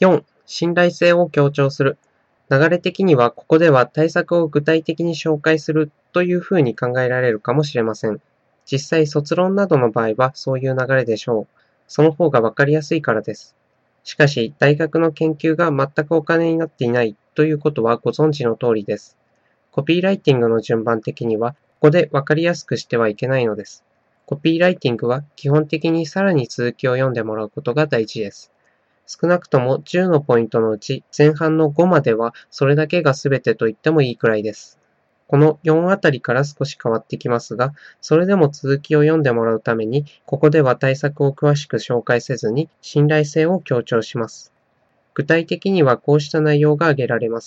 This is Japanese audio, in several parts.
4. 信頼性を強調する。流れ的にはここでは対策を具体的に紹介するというふうに考えられるかもしれません。実際卒論などの場合はそういう流れでしょう。その方がわかりやすいからです。しかし大学の研究が全くお金になっていないということはご存知の通りです。コピーライティングの順番的にはここでわかりやすくしてはいけないのです。コピーライティングは基本的にさらに続きを読んでもらうことが大事です。少なくとも10のポイントのうち前半の5まではそれだけが全てと言ってもいいくらいです。この4あたりから少し変わってきますが、それでも続きを読んでもらうために、ここでは対策を詳しく紹介せずに信頼性を強調します。具体的にはこうした内容が挙げられます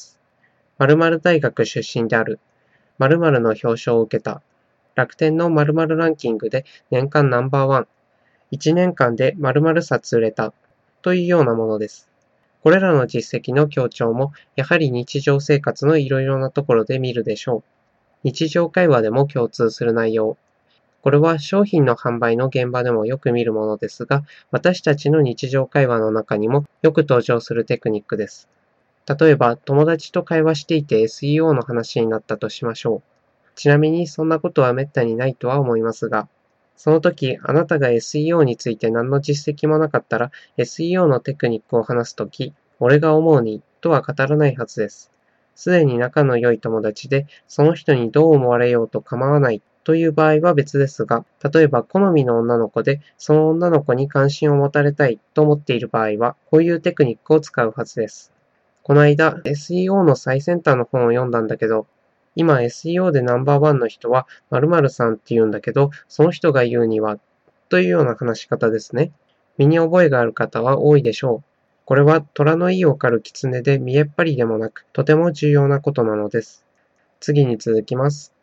。〇〇大学出身である。〇〇の表彰を受けた。楽天の〇〇ランキングで年間ナンバーワン。1年間で〇〇冊売れた。というようなものです。これらの実績の強調も、やはり日常生活のいろいろなところで見るでしょう。日常会話でも共通する内容。これは商品の販売の現場でもよく見るものですが、私たちの日常会話の中にもよく登場するテクニックです。例えば、友達と会話していて SEO の話になったとしましょう。ちなみにそんなことは滅多にないとは思いますが、その時、あなたが SEO について何の実績もなかったら、SEO のテクニックを話すとき、俺が思うに、とは語らないはずです。すでに仲の良い友達で、その人にどう思われようと構わないという場合は別ですが、例えば好みの女の子で、その女の子に関心を持たれたいと思っている場合は、こういうテクニックを使うはずです。この間、SEO の最先端の本を読んだんだけど、今 SEO でナンバーワンの人は〇〇さんって言うんだけど、その人が言うには、というような話し方ですね。身に覚えがある方は多いでしょう。これは虎の意を狩る狐で見えっ張りでもなく、とても重要なことなのです。次に続きます。